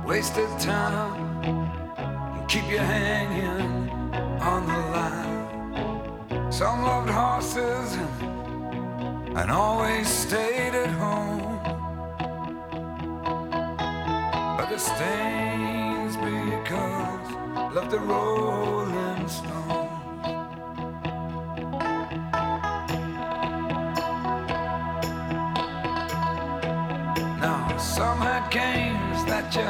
wasted time, and keep you hanging on the line. Some loved horses and always stayed at home, but the stains because love the Rolling Stones. Now some had games that you